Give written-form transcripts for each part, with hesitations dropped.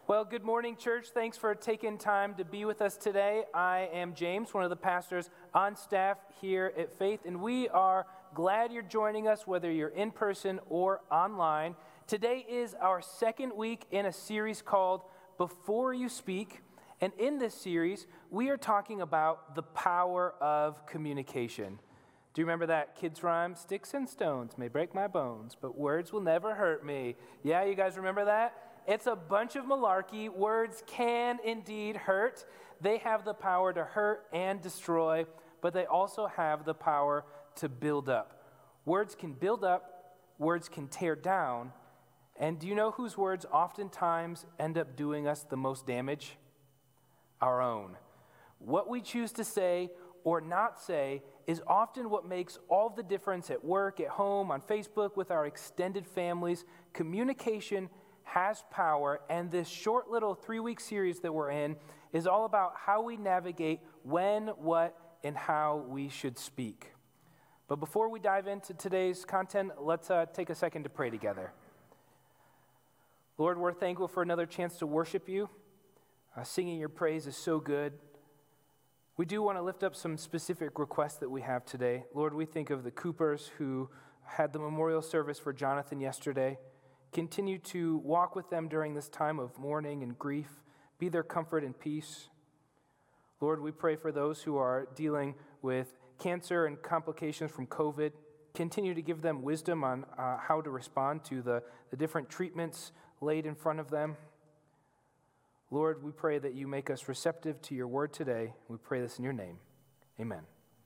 Well, good morning, church. Thanks for taking time to be with us today. I am James, one of the pastors on staff here at Faith, and we are glad you're joining us, whether you're in person or online. Today is our second week in a series called Before You Speak, and in this series, we are talking about the power of communication. Do you remember that kids' rhyme? Sticks and stones may break my bones, but words will never hurt me. Yeah, you guys remember that? It's a bunch of malarkey. Words can indeed hurt. They have the power to hurt and destroy, but they also have the power to build up. Words can build up, words can tear down, and do you know whose words oftentimes end up doing us the most damage? Our own. What we choose to say or not say is often what makes all the difference at work, at home, on Facebook, with our extended families. Communication has power, and this short little 3-week series that we're in is all about how we navigate when, what, and how we should speak. But before we dive into today's content, let's take a second to pray together. Lord, we're thankful for another chance to worship you. Singing your praise is so good. We do want to lift up some specific requests that we have today. Lord, we think of the Coopers who had the memorial service for Jonathan yesterday. Continue to walk with them during this time of mourning and grief. Be their comfort and peace. Lord, we pray for those who are dealing with cancer and complications from COVID. Continue to give them wisdom on how to respond to the different treatments laid in front of them. Lord, we pray that you make us receptive to your word today. We pray this in your name. Amen.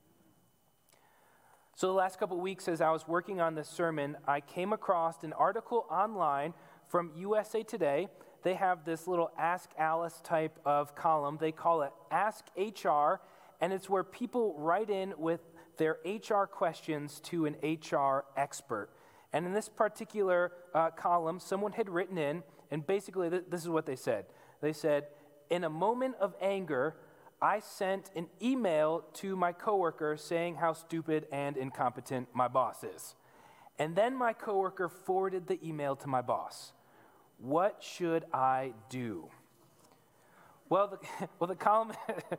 So the last couple of weeks as I was working on this sermon, I came across an article online from USA Today. They have this little Ask Alice type of column. They call it Ask HR, and it's where people write in with their HR questions to an HR expert. And in this particular column, someone had written in, and basically this is what they said. They said, in a moment of anger, I sent an email to my coworker saying how stupid and incompetent my boss is. And then my coworker forwarded the email to my boss. What should I do? The columnist,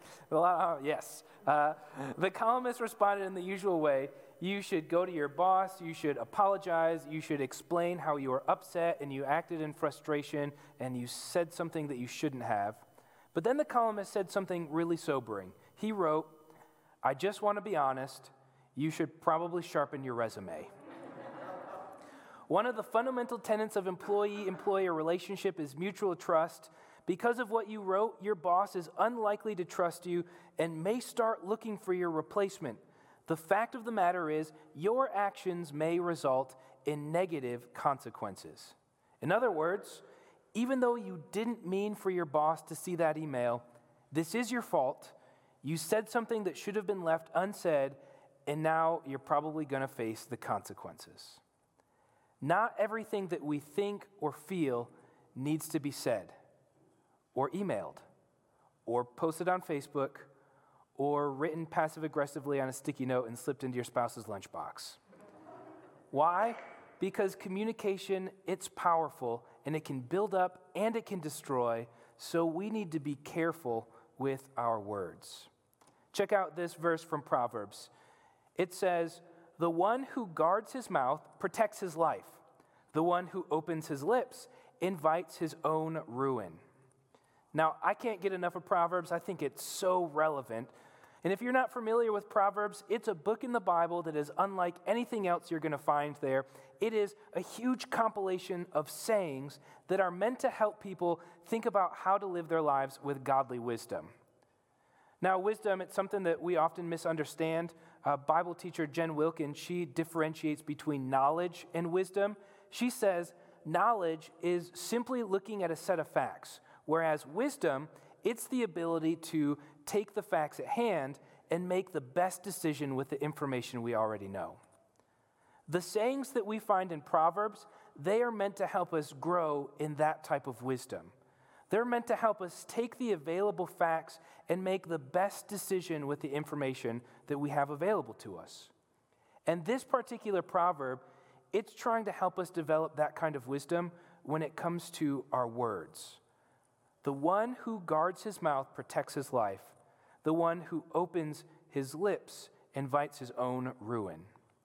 the columnist responded in the usual way. You should go to your boss, you should apologize, you should explain how you were upset and you acted in frustration and you said something that you shouldn't have. But then the columnist said something really sobering. He wrote, I just want to be honest, you should probably sharpen your resume. One of the fundamental tenets of employee-employer relationship is mutual trust. Because of what you wrote, your boss is unlikely to trust you and may start looking for your replacement. The fact of the matter is, your actions may result in negative consequences. In other words, even though you didn't mean for your boss to see that email, this is your fault. You said something that should have been left unsaid, and now you're probably going to face the consequences. Not everything that we think or feel needs to be said, or emailed, or posted on Facebook, or written passive-aggressively on a sticky note and slipped into your spouse's lunchbox. Why? Because communication, it's powerful, and it can build up and it can destroy, so we need to be careful with our words. Check out this verse from Proverbs. It says, the one who guards his mouth protects his life. The one who opens his lips invites his own ruin. Now, I can't get enough of Proverbs. I think it's so relevant. And if you're not familiar with Proverbs, it's a book in the Bible that is unlike anything else you're going to find there. It is a huge compilation of sayings that are meant to help people think about how to live their lives with godly wisdom. Now, wisdom, it's something that we often misunderstand. Bible teacher Jen Wilkin, she differentiates between knowledge and wisdom. She says knowledge is simply looking at a set of facts, whereas wisdom, it's the ability to take the facts at hand and make the best decision with the information we already know. The sayings that we find in Proverbs, they are meant to help us grow in that type of wisdom. They're meant to help us take the available facts and make the best decision with the information that we have available to us. And this particular proverb, it's trying to help us develop that kind of wisdom when it comes to our words. The one who guards his mouth protects his life. The one who opens his lips invites his own ruin.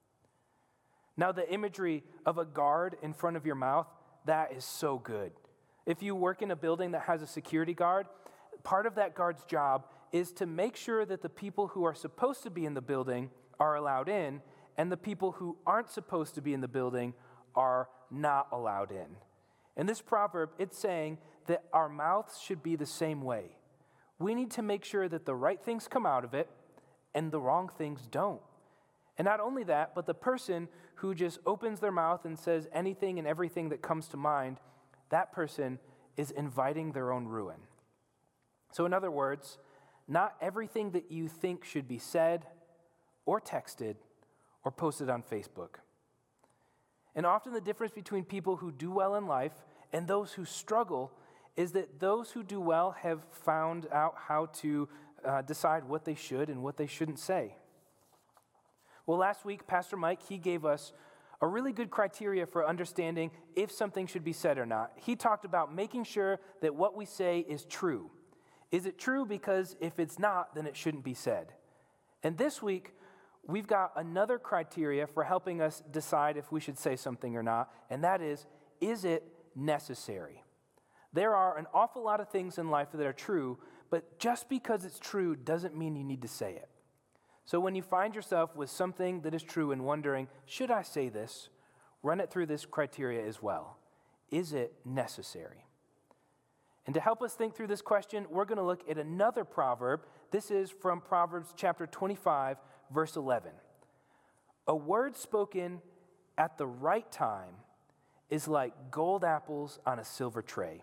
Now, the imagery of a guard in front of your mouth, that is so good. If you work in a building that has a security guard, part of that guard's job is to make sure that the people who are supposed to be in the building are allowed in, and the people who aren't supposed to be in the building are not allowed in. In this proverb, it's saying that our mouths should be the same way. We need to make sure that the right things come out of it and the wrong things don't. And not only that, but the person who just opens their mouth and says anything and everything that comes to mind, that person is inviting their own ruin. So in other words, not everything that you think should be said or texted or posted on Facebook. And often the difference between people who do well in life and those who struggle is that those who do well have found out how to decide what they should and what they shouldn't say. Well, last week, Pastor Mike, he gave us a really good criteria for understanding if something should be said or not. He talked about making sure that what we say is true. Is it true? Because if it's not, then it shouldn't be said. And this week, we've got another criteria for helping us decide if we should say something or not, and that is it necessary? There are an awful lot of things in life that are true, but just because it's true doesn't mean you need to say it. So when you find yourself with something that is true and wondering, should I say this? Run it through this criteria as well. Is it necessary? And to help us think through this question, we're going to look at another proverb. This is from Proverbs chapter 25, verse 11. A word spoken at the right time is like gold apples on a silver tray.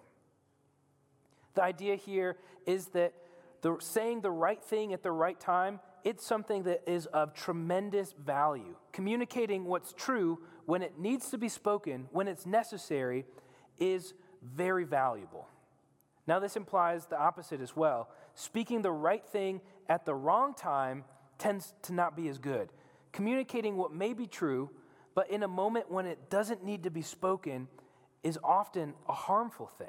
The idea here is that saying the right thing at the right time, it's something that is of tremendous value. Communicating what's true when it needs to be spoken, when it's necessary, is very valuable. Now, this implies the opposite as well. Speaking the right thing at the wrong time tends to not be as good. Communicating what may be true, but in a moment when it doesn't need to be spoken, is often a harmful thing.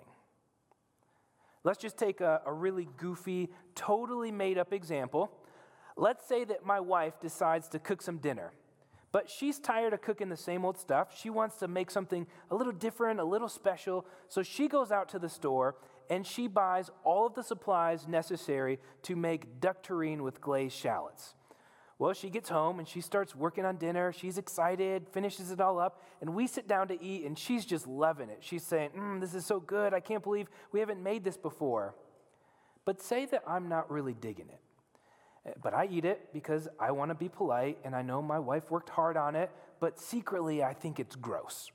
Let's just take a really goofy, totally made-up example. Let's say that my wife decides to cook some dinner, but she's tired of cooking the same old stuff. She wants to make something a little different, a little special, so she goes out to the store and she buys all of the supplies necessary to make duck terrine with glazed shallots. Well, she gets home and she starts working on dinner. She's excited, finishes it all up, and we sit down to eat, and she's just loving it. She's saying, this is so good. I can't believe we haven't made this before. But say that I'm not really digging it. But I eat it because I want to be polite, and I know my wife worked hard on it, but secretly I think it's gross.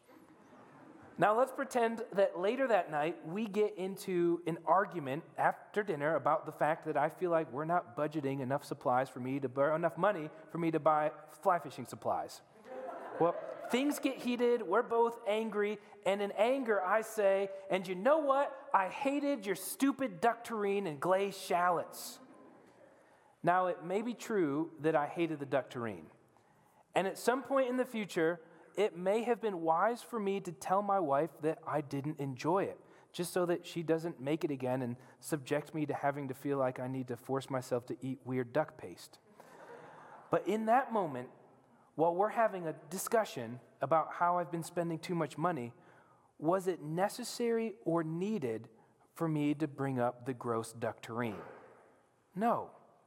Now let's pretend that later that night we get into an argument after dinner about the fact that I feel like we're not budgeting enough enough money for me to buy fly fishing supplies. Well, things get heated, we're both angry, and in anger I say, and you know what? I hated your stupid duck terrine and glazed shallots. Now, it may be true that I hated the duck terrine, and at some point in the future, it may have been wise for me to tell my wife that I didn't enjoy it, just so that she doesn't make it again and subject me to having to feel like I need to force myself to eat weird duck paste. But in that moment, while we're having a discussion about how I've been spending too much money, was it necessary or needed for me to bring up the gross duck terrine? No.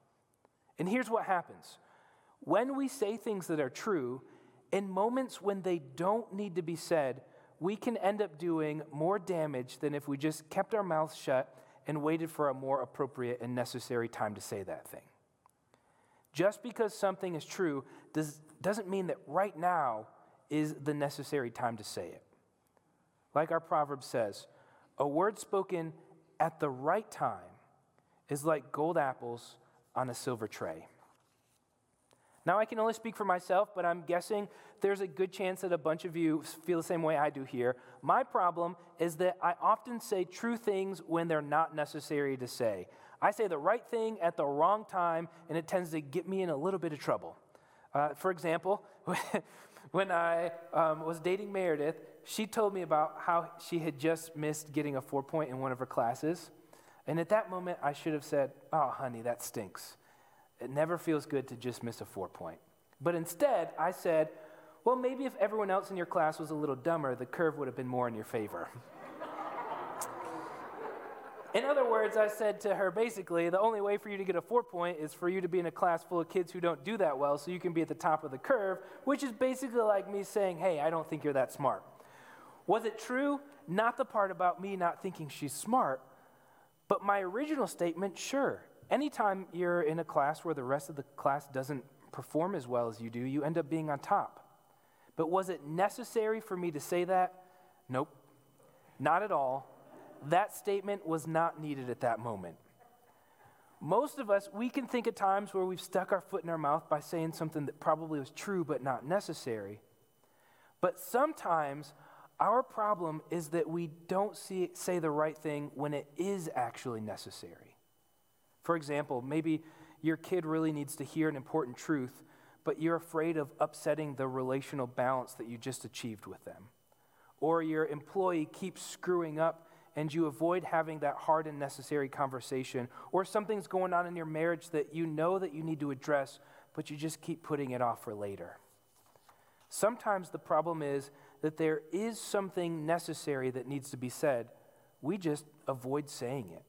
And here's what happens. When we say things that are true, in moments when they don't need to be said, we can end up doing more damage than if we just kept our mouths shut and waited for a more appropriate and necessary time to say that thing. Just because something is true doesn't mean that right now is the necessary time to say it. Like our proverb says, a word spoken at the right time is like gold apples on a silver tray. Now, I can only speak for myself, but I'm guessing there's a good chance that a bunch of you feel the same way I do here. My problem is that I often say true things when they're not necessary to say. I say the right thing at the wrong time, and it tends to get me in a little bit of trouble. For example, when I was dating Meredith, she told me about how she had just missed getting a 4 point in one of her classes. And at that moment, I should have said, oh, honey, that stinks. It never feels good to just miss a 4-point. But instead, I said, well, maybe if everyone else in your class was a little dumber, the curve would have been more in your favor. In other words, I said to her, basically, the only way for you to get a 4-point is for you to be in a class full of kids who don't do that well so you can be at the top of the curve, which is basically like me saying, hey, I don't think you're that smart. Was it true? Not the part about me not thinking she's smart, but my original statement, sure. Anytime you're in a class where the rest of the class doesn't perform as well as you do, you end up being on top. But was it necessary for me to say that? Nope, not at all. That statement was not needed at that moment. Most of us, we can think of times where we've stuck our foot in our mouth by saying something that probably was true but not necessary. But sometimes our problem is that we don't say the right thing when it is actually necessary. For example, maybe your kid really needs to hear an important truth, but you're afraid of upsetting the relational balance that you just achieved with them. Or your employee keeps screwing up and you avoid having that hard and necessary conversation. Or something's going on in your marriage that you know that you need to address, but you just keep putting it off for later. Sometimes the problem is that there is something necessary that needs to be said. We just avoid saying it.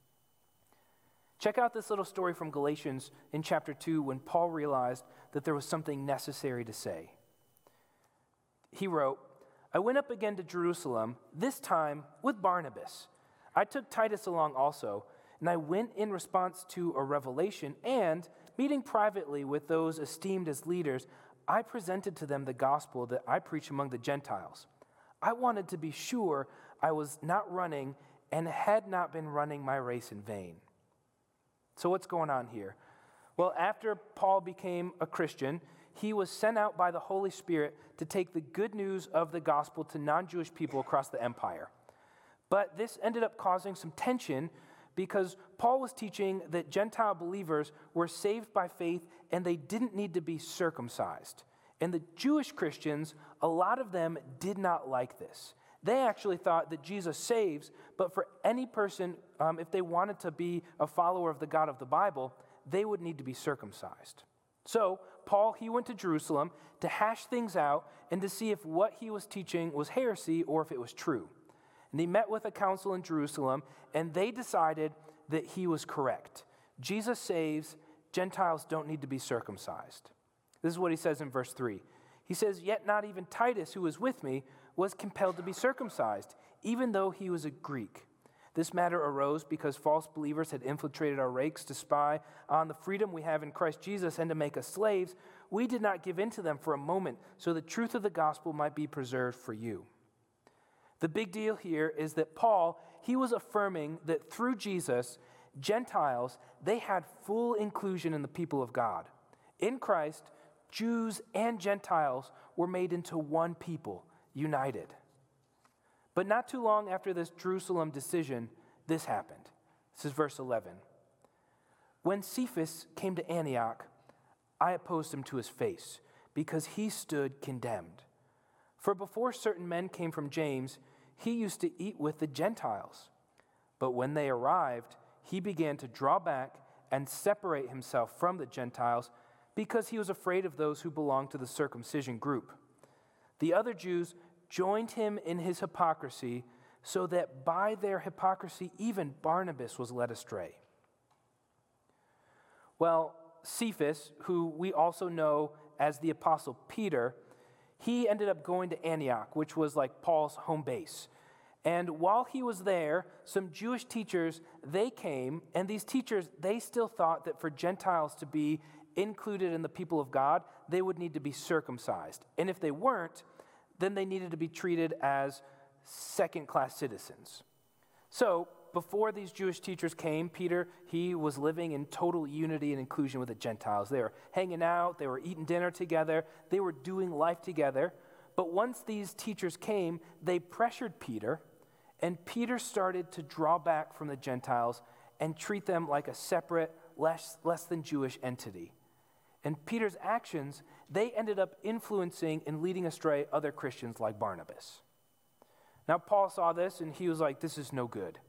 Check out this little story from Galatians in chapter 2 when Paul realized that there was something necessary to say. He wrote, I went up again to Jerusalem, this time with Barnabas. I took Titus along also, and I went in response to a revelation, and meeting privately with those esteemed as leaders, I presented to them the gospel that I preach among the Gentiles. I wanted to be sure I was not running and had not been running my race in vain. So what's going on here? Well, after Paul became a Christian, he was sent out by the Holy Spirit to take the good news of the gospel to non-Jewish people across the empire. But this ended up causing some tension because Paul was teaching that Gentile believers were saved by faith and they didn't need to be circumcised. And the Jewish Christians, a lot of them did not like this. They actually thought that Jesus saves, but for any person, if they wanted to be a follower of the God of the Bible, they would need to be circumcised. So Paul, he went to Jerusalem to hash things out and to see if what he was teaching was heresy or if it was true. And he met with a council in Jerusalem, and they decided that he was correct. Jesus saves, Gentiles don't need to be circumcised. This is what he says in verse 3. He says, yet not even Titus, who was with me, was compelled to be circumcised, even though he was a Greek. This matter arose because false believers had infiltrated our ranks to spy on the freedom we have in Christ Jesus and to make us slaves. We did not give in to them for a moment, so the truth of the gospel might be preserved for you. The big deal here is that Paul, he was affirming that through Jesus, Gentiles, they had full inclusion in the people of God. In Christ, Jews and Gentiles were made into one people, united. But not too long after this Jerusalem decision, this happened. This is verse 11. When Cephas came to Antioch, I opposed him to his face, because he stood condemned. For before certain men came from James, he used to eat with the Gentiles. But when they arrived, he began to draw back and separate himself from the Gentiles, because he was afraid of those who belonged to the circumcision group. The other Jews joined him in his hypocrisy, so that by their hypocrisy even Barnabas was led astray. Well, Cephas, who we also know as the Apostle Peter, he ended up going to Antioch, which was like Paul's home base. And while he was there, some Jewish teachers, they came, and these teachers, they still thought that for Gentiles to be included in the people of God, they would need to be circumcised. And if they weren't, then they needed to be treated as second-class citizens. So, before these Jewish teachers came, Peter, he was living in total unity and inclusion with the Gentiles. They were hanging out, they were eating dinner together, they were doing life together. But once these teachers came, they pressured Peter, and Peter started to draw back from the Gentiles and treat them like a separate, less than Jewish entity. And Peter's actions, they ended up influencing and leading astray other Christians like Barnabas. Now, Paul saw this, and he was like, this is no good.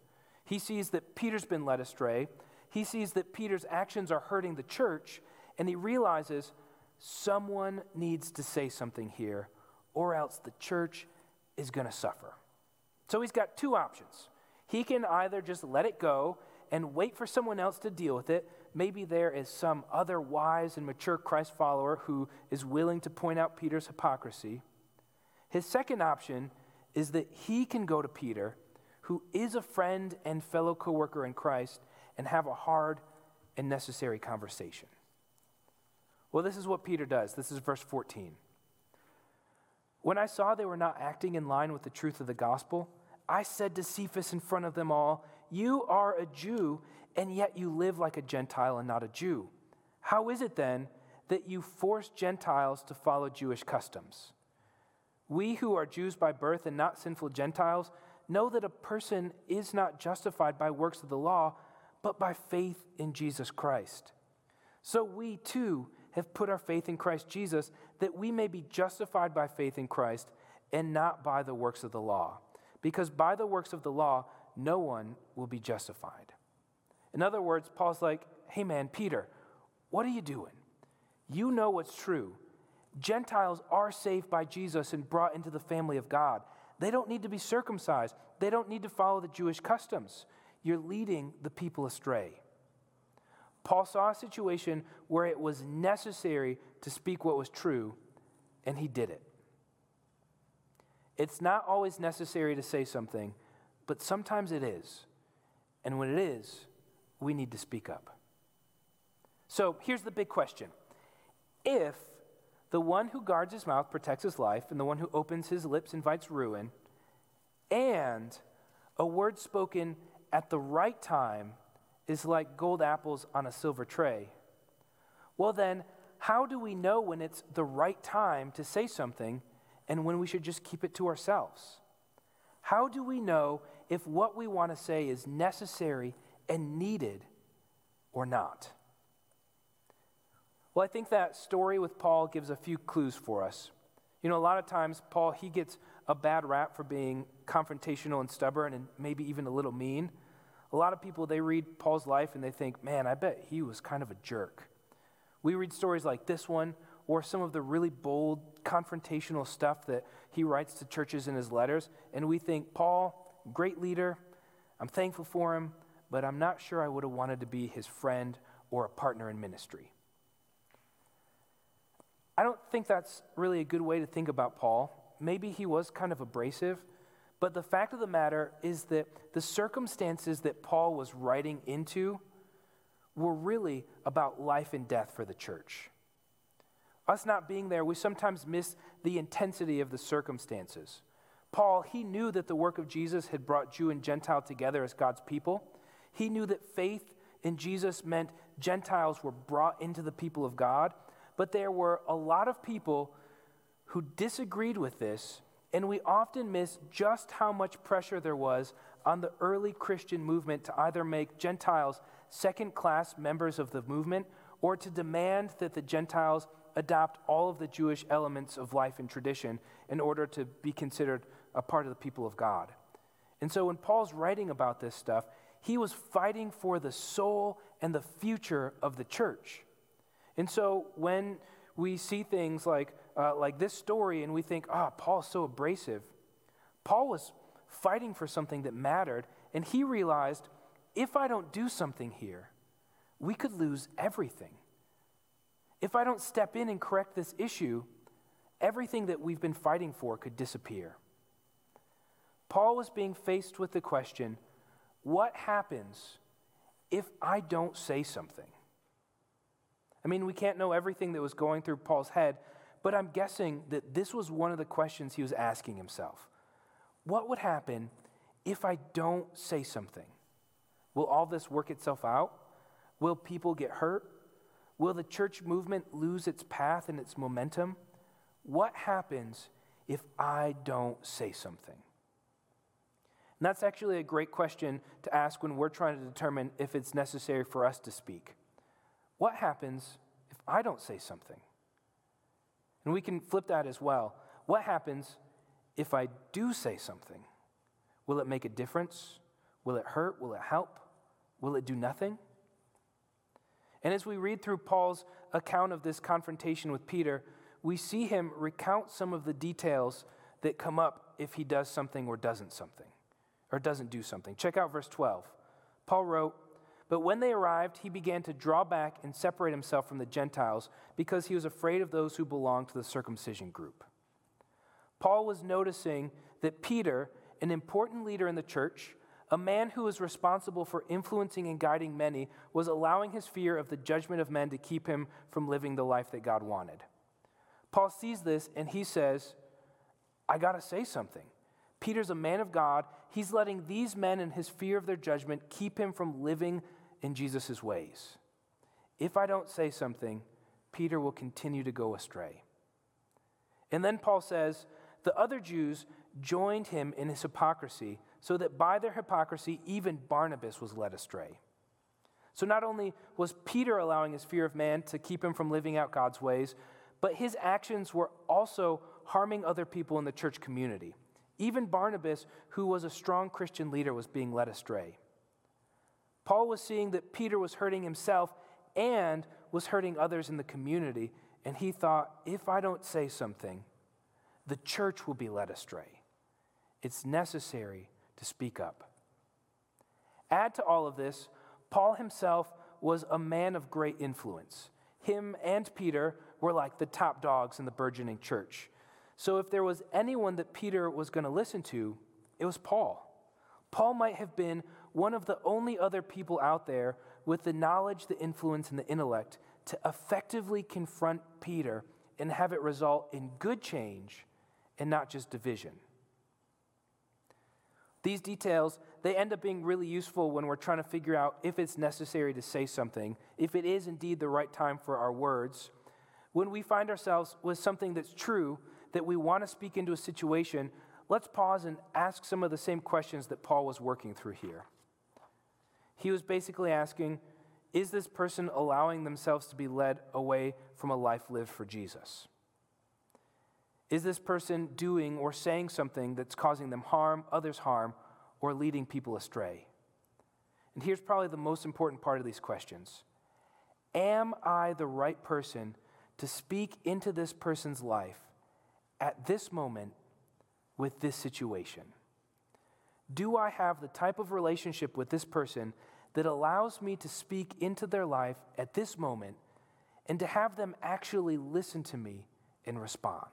He sees that Peter's been led astray. He sees that Peter's actions are hurting the church, and he realizes someone needs to say something here, or else the church is going to suffer. So he's got two options. He can either just let it go and wait for someone else to deal with it. Maybe there is some other wise and mature Christ follower who is willing to point out Peter's hypocrisy. His second option is that he can go to Peter, who is a friend and fellow co-worker in Christ, and have a hard and necessary conversation. Well, this is what Peter does. This is verse 14. When I saw they were not acting in line with the truth of the gospel, I said to Cephas in front of them all, "You are a Jew, and yet you live like a Gentile and not a Jew. How is it then that you force Gentiles to follow Jewish customs? We who are Jews by birth and not sinful Gentiles know that a person is not justified by works of the law, but by faith in Jesus Christ. So we too have put our faith in Christ Jesus, that we may be justified by faith in Christ and not by the works of the law. Because by the works of the law, no one will be justified." In other words, Paul's like, hey man, Peter, what are you doing? You know what's true. Gentiles are saved by Jesus and brought into the family of God. They don't need to be circumcised. They don't need to follow the Jewish customs. You're leading the people astray. Paul saw a situation where it was necessary to speak what was true, and he did it. It's not always necessary to say something, but sometimes it is. And when it is, we need to speak up. So here's the big question. If the one who guards his mouth protects his life, and the one who opens his lips invites ruin, and a word spoken at the right time is like gold apples on a silver tray, well then, how do we know when it's the right time to say something and when we should just keep it to ourselves? How do we know if what we want to say is necessary and needed or not? Well, I think that story with Paul gives a few clues for us. You know, a lot of times Paul, he gets a bad rap for being confrontational and stubborn and maybe even a little mean. A lot of people, they read Paul's life and they think, man, I bet he was kind of a jerk. We read stories like this one or some of the really bold, confrontational stuff that he writes to churches in his letters, and we think, Paul, great leader, I'm thankful for him, but I'm not sure I would have wanted to be his friend or a partner in ministry. I don't think that's really a good way to think about Paul. Maybe he was kind of abrasive, but the fact of the matter is that the circumstances that Paul was writing into were really about life and death for the church. Us not being there, we sometimes miss the intensity of the circumstances. Paul, he knew that the work of Jesus had brought Jew and Gentile together as God's people. He knew that faith in Jesus meant Gentiles were brought into the people of God. But there were a lot of people who disagreed with this, and we often miss just how much pressure there was on the early Christian movement to either make Gentiles second-class members of the movement or to demand that the Gentiles adopt all of the Jewish elements of life and tradition in order to be considered a part of the people of God. And so when Paul's writing about this stuff, he was fighting for the soul and the future of the church. And so when we see things like this story and we think, Paul's so abrasive, Paul was fighting for something that mattered, and he realized, if I don't do something here, we could lose everything. If I don't step in and correct this issue, everything that we've been fighting for could disappear. Paul was being faced with the question, what happens if I don't say something? I mean, we can't know everything that was going through Paul's head, but I'm guessing that this was one of the questions he was asking himself. What would happen if I don't say something? Will all this work itself out? Will people get hurt? Will the church movement lose its path and its momentum? What happens if I don't say something? And that's actually a great question to ask when we're trying to determine if it's necessary for us to speak. What happens if I don't say something? And we can flip that as well. What happens if I do say something? Will it make a difference? Will it hurt? Will it help? Will it do nothing? And as we read through Paul's account of this confrontation with Peter, we see him recount some of the details that come up if he does something or doesn't do something. Check out verse 12. Paul wrote, "But when they arrived, he began to draw back and separate himself from the Gentiles because he was afraid of those who belonged to the circumcision group." Paul was noticing that Peter, an important leader in the church, a man who was responsible for influencing and guiding many, was allowing his fear of the judgment of men to keep him from living the life that God wanted. Paul sees this and he says, I got to say something. Peter's a man of God. He's letting these men and his fear of their judgment keep him from living in Jesus' ways. If I don't say something, Peter will continue to go astray. And then Paul says, the other Jews joined him in his hypocrisy, so that by their hypocrisy, even Barnabas was led astray. So not only was Peter allowing his fear of man to keep him from living out God's ways, but his actions were also harming other people in the church community. Even Barnabas, who was a strong Christian leader, was being led astray. Paul was seeing that Peter was hurting himself and was hurting others in the community, and he thought, if I don't say something, the church will be led astray. It's necessary to speak up. Add to all of this, Paul himself was a man of great influence. Him and Peter were like the top dogs in the burgeoning church. So if there was anyone that Peter was going to listen to, it was Paul. Paul might have been one of the only other people out there with the knowledge, the influence, and the intellect to effectively confront Peter and have it result in good change and not just division. These details, they end up being really useful when we're trying to figure out if it's necessary to say something, if it is indeed the right time for our words. When we find ourselves with something that's true, that we want to speak into a situation, let's pause and ask some of the same questions that Paul was working through here. He was basically asking, is this person allowing themselves to be led away from a life lived for Jesus? Is this person doing or saying something that's causing them harm, others harm, or leading people astray? And here's probably the most important part of these questions. Am I the right person to speak into this person's life at this moment with this situation? Do I have the type of relationship with this person that allows me to speak into their life at this moment and to have them actually listen to me and respond?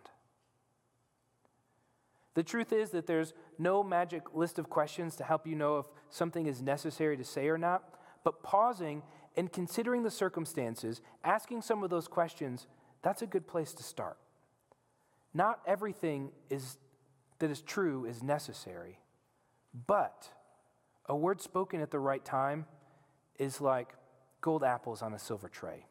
The truth is that there's no magic list of questions to help you know if something is necessary to say or not, but pausing and considering the circumstances, asking some of those questions, that's a good place to start. Not everything that is true is necessary, but a word spoken at the right time is like gold apples on a silver tray.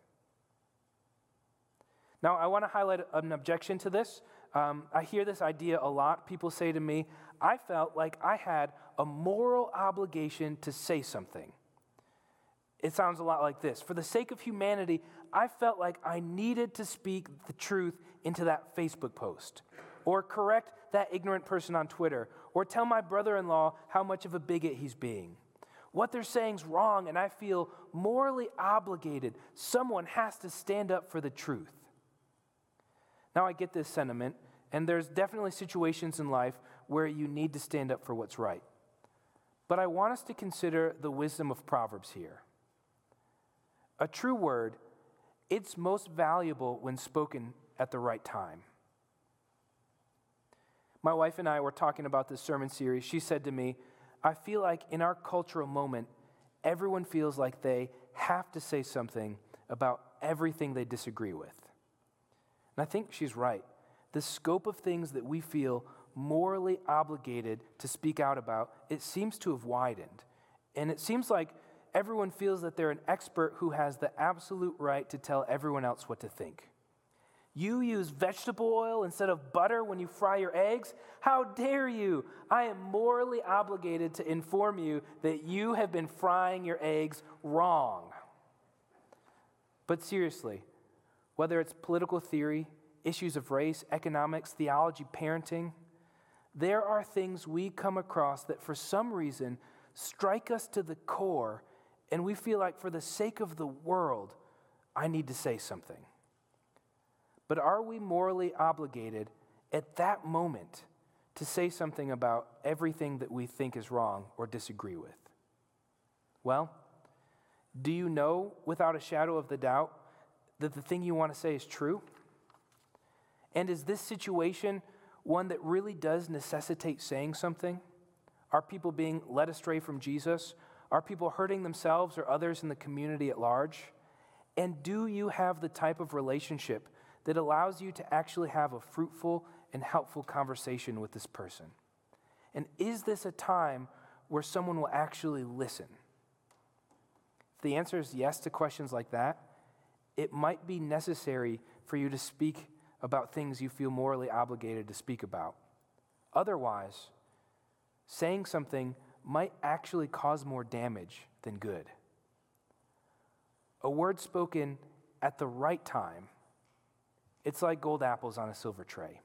Now, I want to highlight an objection to this. I hear this idea a lot. People say to me, I felt like I had a moral obligation to say something. It sounds a lot like this. For the sake of humanity, I felt like I needed to speak the truth into that Facebook post, or correct that ignorant person on Twitter, or tell my brother-in-law how much of a bigot he's being. What they're saying's wrong, and I feel morally obligated. Someone has to stand up for the truth. Now, I get this sentiment, and there's definitely situations in life where you need to stand up for what's right. But I want us to consider the wisdom of Proverbs here. A true word, it's most valuable when spoken at the right time. My wife and I were talking about this sermon series. She said to me, I feel like in our cultural moment, everyone feels like they have to say something about everything they disagree with. And I think she's right. The scope of things that we feel morally obligated to speak out about, it seems to have widened. And it seems like everyone feels that they're an expert who has the absolute right to tell everyone else what to think. You use vegetable oil instead of butter when you fry your eggs? How dare you? I am morally obligated to inform you that you have been frying your eggs wrong. But seriously, whether it's political theory, issues of race, economics, theology, parenting, there are things we come across that for some reason strike us to the core, and we feel like for the sake of the world, I need to say something. But are we morally obligated at that moment to say something about everything that we think is wrong or disagree with? Well, do you know without a shadow of the doubt that the thing you want to say is true? And is this situation one that really does necessitate saying something? Are people being led astray from Jesus? Are people hurting themselves or others in the community at large? And do you have the type of relationship that allows you to actually have a fruitful and helpful conversation with this person? And is this a time where someone will actually listen? If the answer is yes to questions like that, it might be necessary for you to speak about things you feel morally obligated to speak about. Otherwise, saying something might actually cause more damage than good. A word spoken at the right time, it's like gold apples on a silver tray.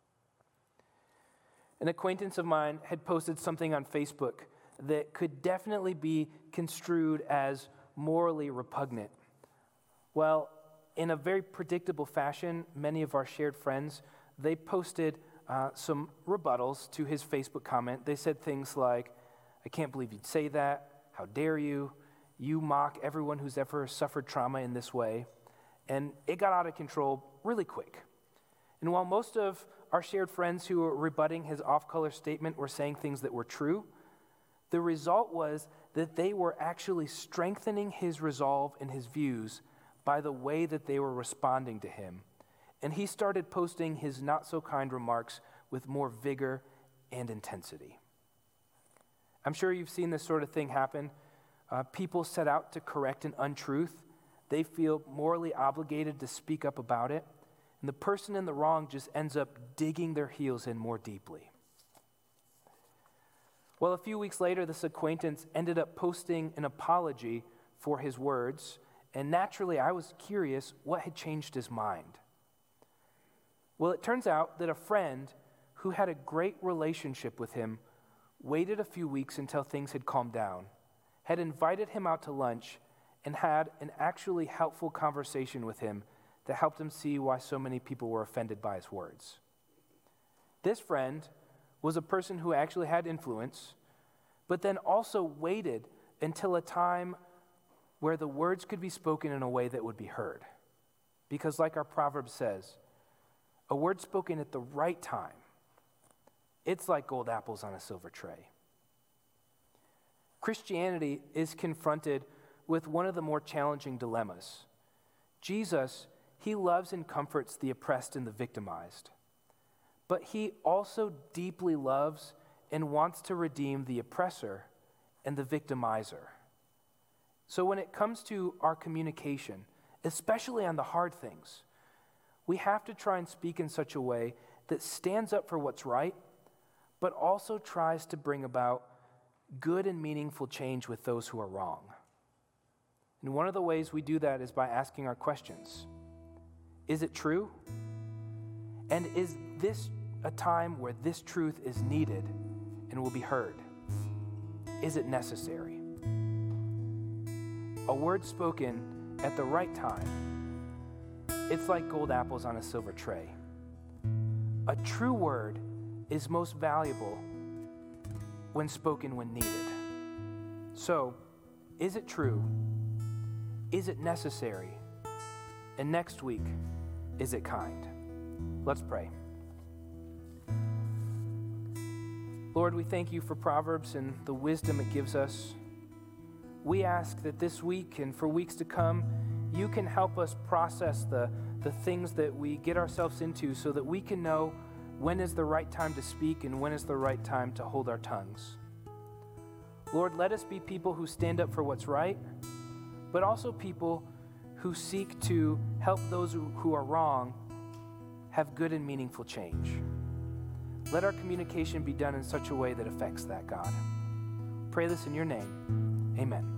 An acquaintance of mine had posted something on Facebook that could definitely be construed as morally repugnant. Well, in a very predictable fashion, many of our shared friends, they posted some rebuttals to his Facebook comment. They said things like, "I can't believe you'd say that. How dare you? You mock everyone who's ever suffered trauma in this way." And it got out of control really quick. And while most of our shared friends who were rebutting his off-color statement were saying things that were true, the result was that they were actually strengthening his resolve and his views by the way that they were responding to him. And he started posting his not-so-kind remarks with more vigor and intensity. I'm sure you've seen this sort of thing happen. People set out to correct an untruth. They feel morally obligated to speak up about it. And the person in the wrong just ends up digging their heels in more deeply. Well, a few weeks later, this acquaintance ended up posting an apology for his words. And naturally, I was curious what had changed his mind. Well, it turns out that a friend who had a great relationship with him waited a few weeks until things had calmed down, had invited him out to lunch, and had an actually helpful conversation with him that helped him see why so many people were offended by his words. This friend was a person who actually had influence, but then also waited until a time where the words could be spoken in a way that would be heard. Because like our proverb says, a word spoken at the right time, it's like gold apples on a silver tray. Christianity is confronted with one of the more challenging dilemmas. Jesus, he loves and comforts the oppressed and the victimized, but he also deeply loves and wants to redeem the oppressor and the victimizer. So when it comes to our communication, especially on the hard things, we have to try and speak in such a way that stands up for what's right, but also tries to bring about good and meaningful change with those who are wrong. And one of the ways we do that is by asking our questions. Is it true? And is this a time where this truth is needed and will be heard? Is it necessary? A word spoken at the right time, it's like gold apples on a silver tray. A true word is most valuable when spoken when needed. So, is it true? Is it necessary? And next week, is it kind? Let's pray. Lord, we thank you for Proverbs and the wisdom it gives us. We ask that this week and for weeks to come, you can help us process the things that we get ourselves into so that we can know when is the right time to speak and when is the right time to hold our tongues. Lord, let us be people who stand up for what's right, but also people who seek to help those who are wrong have good and meaningful change. Let our communication be done in such a way that affects that, God. Pray this in your name. Amen.